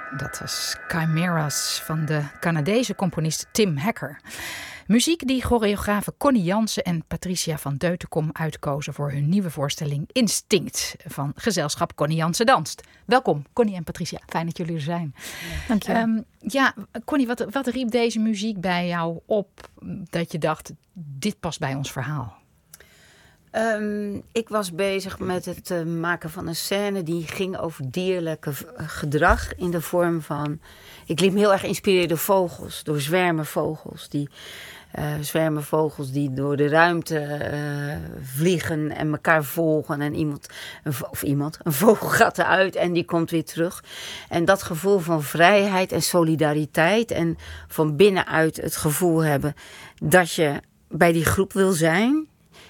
Dat was Chimeras van de Canadese componist Tim Hacker. Muziek die choreografen Connie Jansen en Patricia van Deutenkom uitkozen voor hun nieuwe voorstelling Instinct van gezelschap Connie Jansen Danst. Welkom Connie en Patricia, fijn dat jullie er zijn. Dank je. Connie, wat riep deze muziek bij jou op dat je dacht, dit past bij ons verhaal? Ik was bezig met het maken van een scène die ging over dierlijke gedrag in de vorm van... Ik liet me heel erg inspireren door vogels, door zwermenvogels. Zwermenvogels die door de ruimte vliegen en elkaar volgen. En een vogel gaat eruit en die komt weer terug. En dat gevoel van vrijheid en solidariteit en van binnenuit het gevoel hebben dat je bij die groep wil zijn...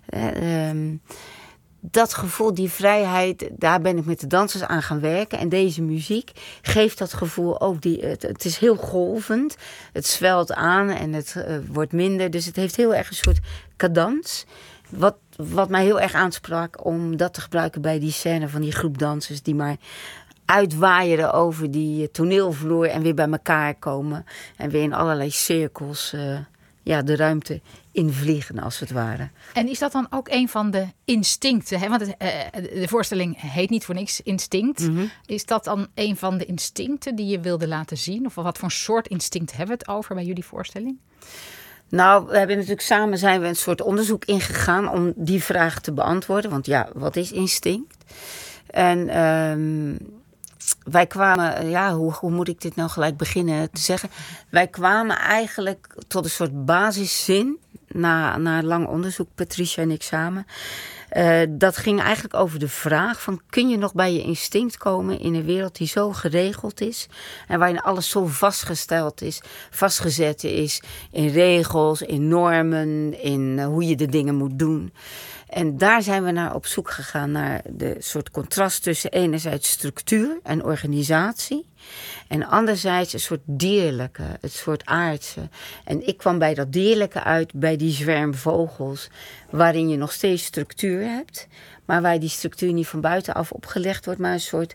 Dat gevoel, die vrijheid, daar ben ik met de dansers aan gaan werken. En deze muziek geeft dat gevoel ook. Het is heel golvend. Het zwelt aan en het wordt minder. Dus het heeft heel erg een soort cadans. Wat mij heel erg aansprak om dat te gebruiken bij die scène van die groep dansers die maar uitwaaieren over die toneelvloer en weer bij elkaar komen. En weer in allerlei cirkels de ruimte invliegen, als het ware. En is dat dan ook een van de instincten? Hè? Want de voorstelling heet niet voor niks Instinct. Mm-hmm. Is dat dan een van de instincten die je wilde laten zien? Of wat voor soort instinct hebben we het over bij jullie voorstelling? Nou, we hebben natuurlijk samen een soort onderzoek ingegaan om die vraag te beantwoorden. Want ja, wat is instinct? En wij kwamen, hoe moet ik dit nou gelijk beginnen te zeggen? Wij kwamen eigenlijk tot een soort basiszin, na lang onderzoek, Patricia en ik samen. Dat ging eigenlijk over de vraag van, kun je nog bij je instinct komen in een wereld die zo geregeld is en waarin alles zo vastgezet is in regels, in normen, in hoe je de dingen moet doen. En daar zijn we naar op zoek gegaan, naar de soort contrast tussen enerzijds structuur en organisatie en anderzijds een soort dierlijke, het soort aardse. En ik kwam bij dat dierlijke uit, bij die zwerm vogels, waarin je nog steeds structuur hebt, maar waar die structuur niet van buitenaf opgelegd wordt, maar een soort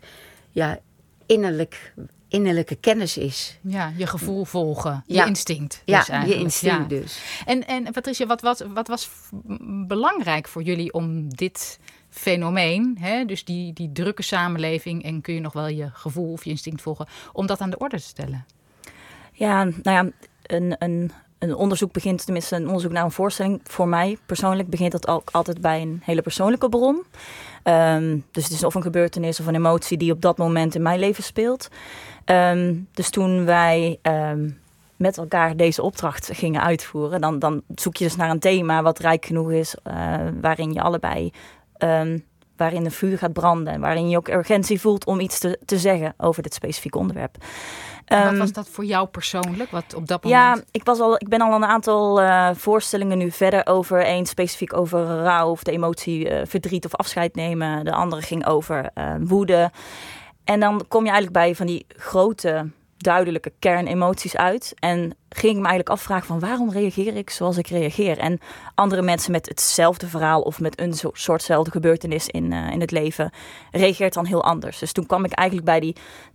innerlijke kennis is. Ja, je gevoel volgen, je instinct. Dus je instinct dus. En Patricia, wat was belangrijk voor jullie om dit fenomeen, hè, dus die drukke samenleving en kun je nog wel je gevoel of je instinct volgen, om dat aan de orde te stellen? Ja, nou ja, een onderzoek begint, tenminste een onderzoek naar een voorstelling, voor mij persoonlijk begint dat ook altijd bij een hele persoonlijke bron. Dus het is of een gebeurtenis of een emotie die op dat moment in mijn leven speelt. Dus toen wij met elkaar deze opdracht gingen uitvoeren, dan zoek je dus naar een thema wat rijk genoeg is, waarin je allebei, waarin een vuur gaat branden en waarin je ook urgentie voelt om iets te zeggen over dit specifieke onderwerp. Wat was dat voor jou persoonlijk? Wat op dat moment? Ja, ik ben al een aantal voorstellingen nu verder over. Eén specifiek over rouw of de emotie verdriet of afscheid nemen. De andere ging over woede. En dan kom je eigenlijk bij van die grote, duidelijke kernemoties uit. En ging ik me eigenlijk afvragen van waarom reageer ik zoals ik reageer? En andere mensen met hetzelfde verhaal of met een soortzelfde gebeurtenis in het leven reageert dan heel anders. Dus toen kwam ik eigenlijk bij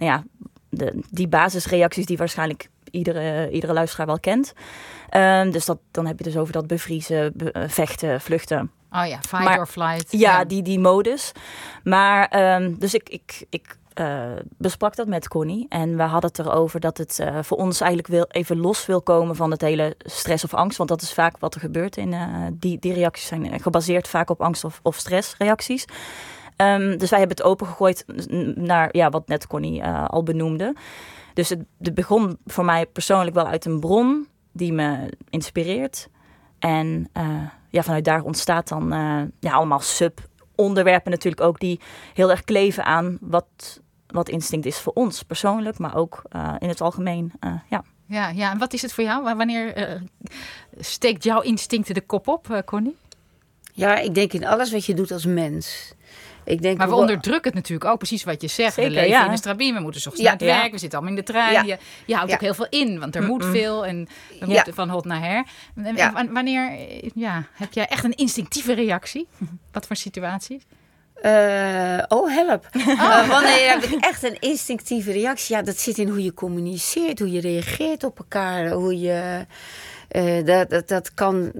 die basisreacties die waarschijnlijk iedere luisteraar wel kent. Dus dan heb je dus over dat bevriezen, vechten, vluchten. Oh ja, fight or flight. Ja, die modus. Maar dus ik besprak dat met Connie. En we hadden het erover dat het voor ons eigenlijk even los wil komen van het hele stress of angst. Want dat is vaak wat er gebeurt. Die reacties zijn gebaseerd vaak op angst of stressreacties. Dus wij hebben het opengegooid naar wat net Connie al benoemde. Dus het begon voor mij persoonlijk wel uit een bron die me inspireert. En vanuit daar ontstaat dan allemaal sub-onderwerpen natuurlijk ook die heel erg kleven aan wat instinct is voor ons persoonlijk, maar ook in het algemeen. Ja, en wat is het voor jou? Wanneer steekt jouw instincten de kop op, Connie? Ja, ik denk in alles wat je doet als mens. Maar we onderdrukken het natuurlijk ook, precies wat je zegt. Zeker, we leven in een strabien, we moeten 's ochtends naar het werk, we zitten allemaal in de trein. Ja. Je houdt ook heel veel in, want er moet veel en we moeten van hot naar her. Wanneer heb jij echt een instinctieve reactie? Wat voor situaties? Help. Wanneer heb ik echt een instinctieve reactie? Ja, dat zit in hoe je communiceert, hoe je reageert op elkaar, hoe je... dat kan,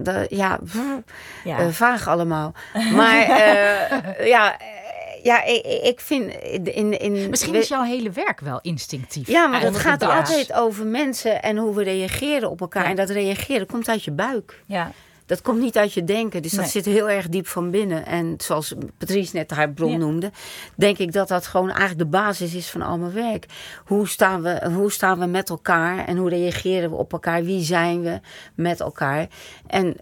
vaag allemaal. Maar ik vind... Misschien is jouw hele werk wel instinctief. Ja, maar het gaat altijd over mensen en hoe we reageren op elkaar. Ja. En dat reageren komt uit je buik. Ja. Dat komt niet uit je denken. Dus dat zit heel erg diep van binnen. En zoals Patrice net haar bron noemde, denk ik dat gewoon eigenlijk de basis is van al mijn werk. Hoe staan we met elkaar en hoe reageren we op elkaar? Wie zijn we met elkaar? En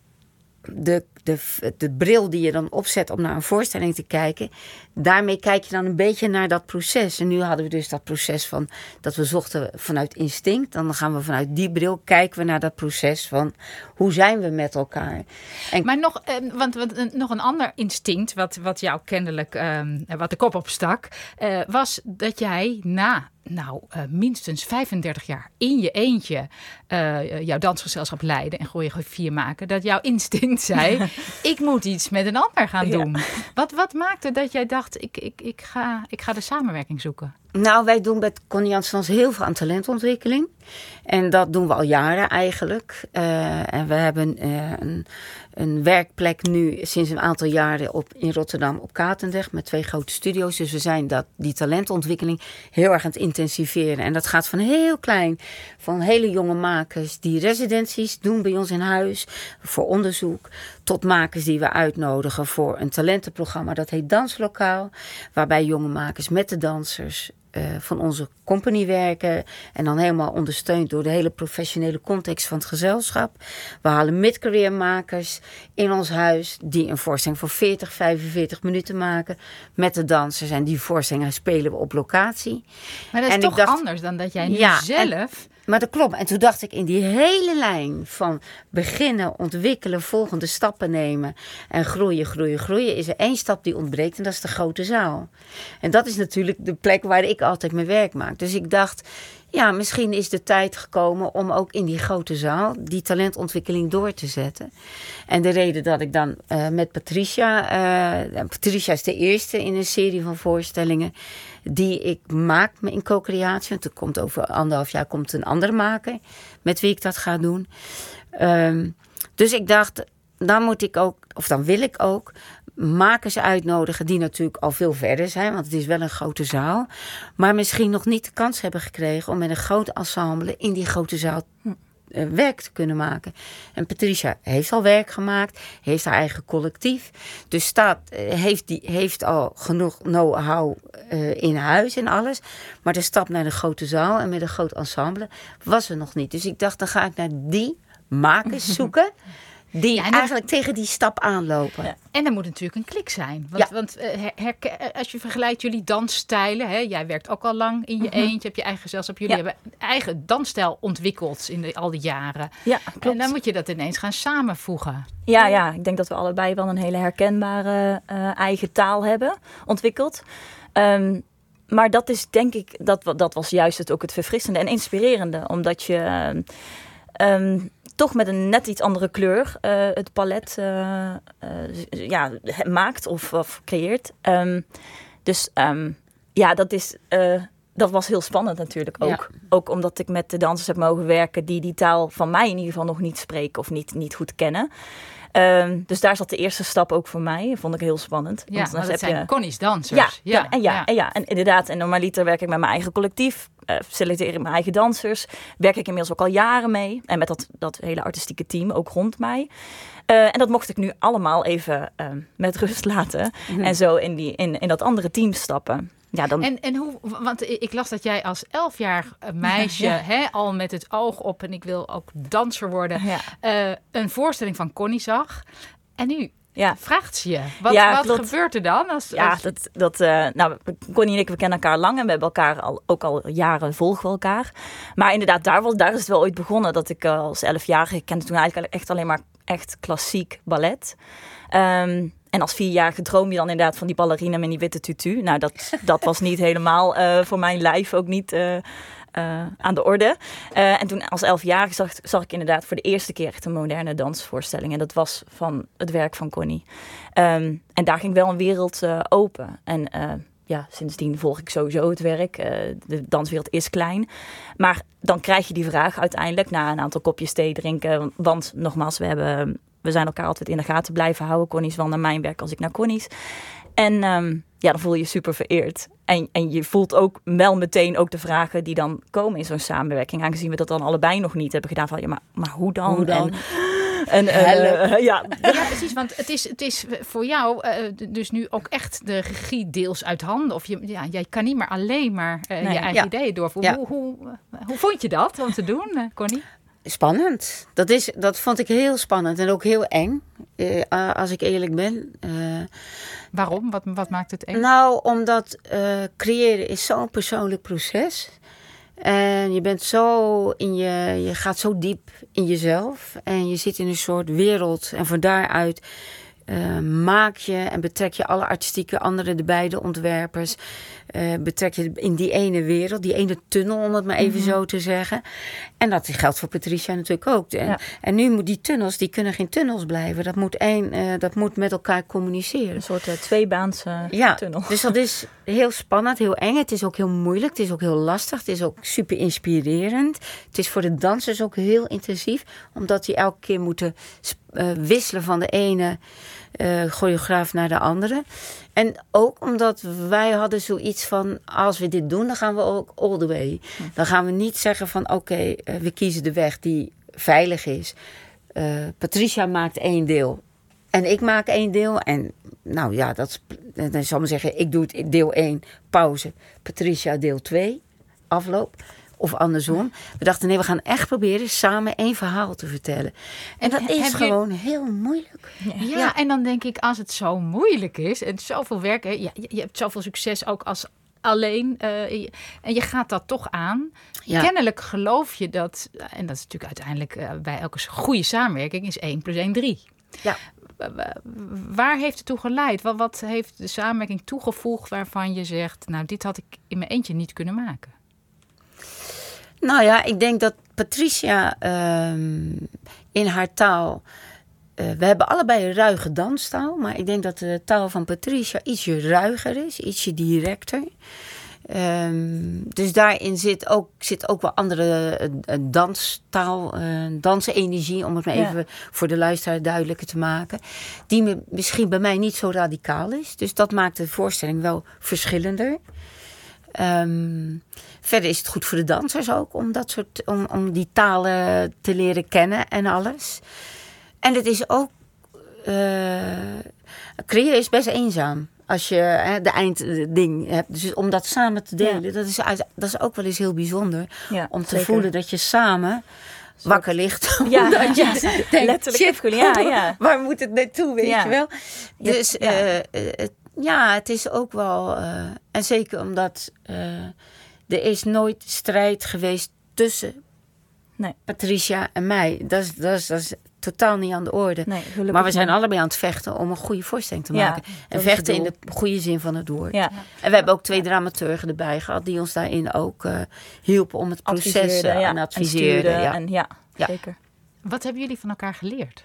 de bril die je dan opzet om naar een voorstelling te kijken, daarmee kijk je dan een beetje naar dat proces. En nu hadden we dus dat proces van dat we zochten vanuit instinct. Dan gaan we vanuit die bril kijken we naar dat proces van hoe zijn we met elkaar. Maar nog een ander instinct wat jou kennelijk wat de kop opstak, was dat jij na minstens 35 jaar in je eentje jouw dansgezelschap leiden en choreografie maken, dat jouw instinct zei, ik moet iets met een ander gaan doen. Wat maakte dat jij dacht, ik ga de samenwerking zoeken? Nou, wij doen bij Connie Janssens heel veel aan talentontwikkeling. En dat doen we al jaren eigenlijk. En we hebben een werkplek nu sinds een aantal jaren in Rotterdam op Katendrecht met 2 grote studio's. Dus we zijn die talentontwikkeling heel erg aan het intensiveren. En dat gaat van heel klein, van hele jonge makers die residenties doen bij ons in huis voor onderzoek, tot makers die we uitnodigen voor een talentenprogramma. Dat heet Danslokaal, waarbij jonge makers met de dansers van onze company werken. En dan helemaal ondersteund door de hele professionele context van het gezelschap. We halen mid-career makers in ons huis die een voorstelling voor 40, 45 minuten maken met de dansers. En die voorstellingen spelen we op locatie. Maar dat is toch anders dan dat jij nu zelf... Maar dat klopt. En toen dacht ik in die hele lijn van beginnen, ontwikkelen, volgende stappen nemen en groeien, is er 1 stap die ontbreekt en dat is de grote zaal. En dat is natuurlijk de plek waar ik altijd mijn werk maak. Dus ik dacht, misschien is de tijd gekomen om ook in die grote zaal die talentontwikkeling door te zetten. En de reden dat ik dan met Patricia is de eerste in een serie van voorstellingen die ik maak in co-creatie. Want er komt over 1,5 jaar komt een andere maker met wie ik dat ga doen. Dus ik dacht, dan wil ik ook makers uitnodigen die natuurlijk al veel verder zijn, want het is wel een grote zaal, maar misschien nog niet de kans hebben gekregen om met een groot ensemble in die grote zaal werk te kunnen maken. En Patricia heeft al werk gemaakt, heeft haar eigen collectief, dus heeft al genoeg know-how in huis en alles, maar de stap naar de grote zaal en met een groot ensemble was er nog niet. Dus ik dacht, dan ga ik naar die makers zoeken die eigenlijk tegen die stap aanlopen. Ja. En er moet natuurlijk een klik zijn. Want als je vergelijkt jullie dansstijlen, jij werkt ook al lang in je eentje, heb je eigen gezelschap. Jullie hebben eigen dansstijl ontwikkeld in al die jaren. Ja, klopt. En dan moet je dat ineens gaan samenvoegen. Ja, ik denk dat we allebei wel een hele herkenbare eigen taal hebben ontwikkeld. Maar dat is denk ik, dat was juist ook het verfrissende en inspirerende. Omdat je toch met een net iets andere kleur het palet maakt of creëert. Dat was heel spannend natuurlijk ook. Ja. Ook omdat ik met de dansers heb mogen werken die taal van mij in ieder geval nog niet spreken of niet goed kennen. Dus daar zat de eerste stap ook voor mij. Vond ik heel spannend. Ja, want dat zijn Connie's dansers. En inderdaad. En normaliter werk ik met mijn eigen collectief. Selecteer ik mijn eigen dansers. Werk ik inmiddels ook al jaren mee. En met dat hele artistieke team ook rond mij. En dat mocht ik nu allemaal even met rust laten. Mm-hmm. En zo in dat andere team stappen. Ja, dan... En hoe, want ik las dat jij als 11-jarig meisje al met het oog op en ik wil ook danser worden, een voorstelling van Connie zag. En nu vraagt ze je. Wat gebeurt er dan? Connie en ik, we kennen elkaar lang en we hebben elkaar ook al jaren volgen we elkaar. Maar inderdaad, daar is het wel ooit begonnen dat ik als 11-jarige, ik kende toen eigenlijk echt alleen maar echt klassiek ballet. En als 4-jarige droom je dan inderdaad van die ballerina met die witte tutu. Nou, dat was niet helemaal voor mijn lijf ook niet aan de orde. En toen als 11-jarige zag ik inderdaad voor de eerste keer echt een moderne dansvoorstelling. En dat was van het werk van Connie. En daar ging wel een wereld open. En sindsdien volg ik sowieso het werk. De danswereld is klein. Maar dan krijg je die vraag uiteindelijk na een aantal kopjes thee drinken. Want nogmaals, we zijn elkaar altijd in de gaten blijven houden. Connie is wel naar mijn werk als ik naar Connie's. En dan voel je je super vereerd. En je voelt ook wel meteen ook de vragen die dan komen in zo'n samenwerking. Aangezien we dat dan allebei nog niet hebben gedaan. Van, maar hoe dan? Hoe dan? Ja, precies. Want het is voor jou dus nu ook echt de regie deels uit handen. Of jij kan niet meer alleen maar je eigen ideeën doorvoeren. Ja. Hoe vond je dat om te doen, Connie? Spannend. Dat vond ik heel spannend en ook heel eng, als ik eerlijk ben. Waarom? Wat maakt het eng? Nou, omdat creëren is zo'n persoonlijk proces. En je bent je gaat zo diep in jezelf. En je zit in een soort wereld. En van daaruit maak je en betrek je alle artistieke anderen erbij, de ontwerpers. Betrek je in die ene wereld, die ene tunnel, om het maar even zo te zeggen. En dat geldt voor Patricia natuurlijk ook. En nu moet die tunnels, die kunnen geen tunnels blijven. Dat moet met elkaar communiceren. Een soort tweebaanse tunnel. Dus dat is heel spannend, heel eng. Het is ook heel moeilijk, het is ook heel lastig. Het is ook super inspirerend. Het is voor de dansers ook heel intensief. Omdat die elke keer moeten wisselen van de ene choreograaf naar de andere. En ook omdat wij hadden zoiets van, als we dit doen, dan gaan we ook all the way. Dan gaan we niet zeggen van, oké, we kiezen de weg die veilig is. Patricia maakt 1 deel en ik maak 1 deel. En nou ja, dan zal ik maar zeggen, ik doe het deel 1, pauze. Patricia deel 2, afloop. Of andersom. We dachten, nee, we gaan echt proberen samen 1 verhaal te vertellen. En dat is gewoon heel moeilijk. Ja, en dan denk ik, als het zo moeilijk is en zoveel werk, je hebt zoveel succes ook als alleen. En je gaat dat toch aan. Ja. Kennelijk geloof je dat, en dat is natuurlijk uiteindelijk bij elke goede samenwerking, is 1 + 1 3. Ja. Waar heeft het toe geleid? Wat heeft de samenwerking toegevoegd waarvan je zegt, nou, dit had ik in mijn eentje niet kunnen maken? Nou ja, ik denk dat Patricia in haar taal... we hebben allebei een ruige danstaal. Maar ik denk dat de taal van Patricia ietsje ruiger is. Ietsje directer. Dus daarin zit ook wel andere danstaal, dansenergie, om het maar even voor de luisteraar duidelijker te maken. Die misschien bij mij niet zo radicaal is. Dus dat maakt de voorstelling wel verschillender. Verder is het goed voor de dansers ook om die talen te leren kennen en alles. En het is ook creëren is best eenzaam als je de eindding hebt. Dus om dat samen te delen, dat is ook wel eens heel bijzonder. Ja, om te voelen dat je samen wakker ligt. Ja, letterlijk. Waar moet het naartoe, weet je wel? Dus het is ook wel... en zeker omdat er is nooit strijd geweest tussen Patricia en mij. Dat is totaal niet aan de orde. Nee, maar we zijn allebei aan het vechten om een goede voorstelling te maken. En vechten in de goede zin van het woord. Ja. En we hebben ook 2 dramaturgen erbij gehad die ons daarin ook hielpen om het proces en adviseerden. En zeker. Wat hebben jullie van elkaar geleerd?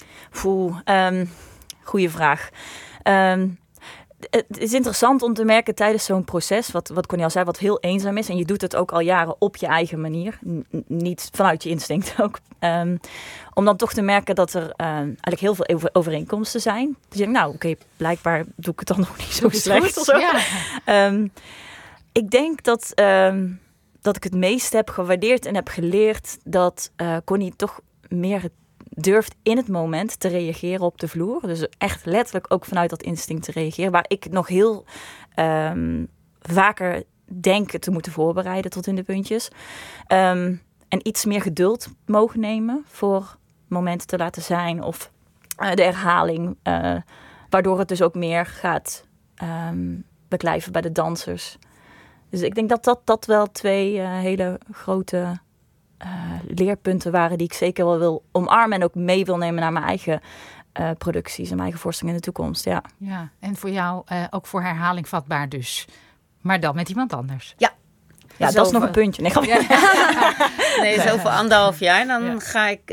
Goeie vraag. Het is interessant om te merken tijdens zo'n proces, wat Connie al zei, wat heel eenzaam is. En je doet het ook al jaren op je eigen manier. Niet vanuit je instinct ook. Om dan toch te merken dat er eigenlijk heel veel overeenkomsten zijn. Dus je denkt, nou oké, blijkbaar doe ik het dan nog niet zo slecht. Of zo. Ja. Ik denk dat ik het meest heb gewaardeerd en heb geleerd dat Connie toch meer durft in het moment te reageren op de vloer. Dus echt letterlijk ook vanuit dat instinct te reageren. Waar ik nog heel vaker denk te moeten voorbereiden tot in de puntjes. En iets meer geduld mogen nemen voor momenten te laten zijn. Of de herhaling. Waardoor het dus ook meer gaat beklijven bij de dansers. Dus ik denk dat wel 2 hele grote leerpunten waren die ik zeker wel wil omarmen en ook mee wil nemen naar mijn eigen producties en mijn eigen voorstellingen in de toekomst. Ja, en voor jou ook voor herhaling vatbaar dus. Maar dan met iemand anders. Ja. Ja, dat is nog een puntje. Nee, nee, zo voor 1,5 jaar. Dan ga ik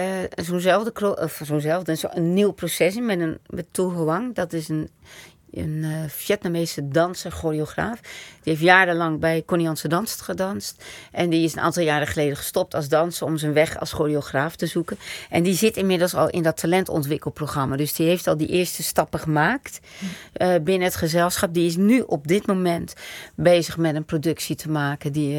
een nieuw proces in met Thu Hoang. Dat is een Vietnamese danser, choreograaf. Die heeft jarenlang bij Connie Jansen Danst gedanst. En die is een aantal jaren geleden gestopt als danser om zijn weg als choreograaf te zoeken. En die zit inmiddels al in dat talentontwikkelprogramma. Dus die heeft al die eerste stappen gemaakt binnen het gezelschap. Die is nu op dit moment bezig met een productie te maken die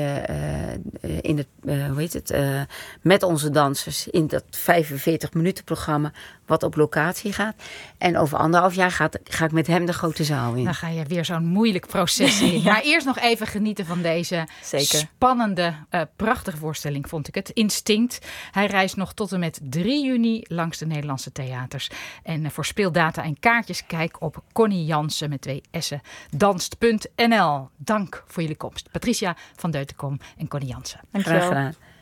met onze dansers in dat 45 minuten programma wat op locatie gaat. En over 1,5 jaar ga ik met hem de grote zaal in. Dan ga je weer zo'n moeilijk proces in. Maar eerst nog even genieten van deze spannende, prachtige voorstelling, vond ik het. Instinct. Hij reist nog tot en met 3 juni langs de Nederlandse theaters. En voor speeldata en kaartjes kijk op Connie Jansen met 2 S'en danst.nl. Dank voor jullie komst. Patricia van Deutenkom en Connie Jansen. Graag gedaan.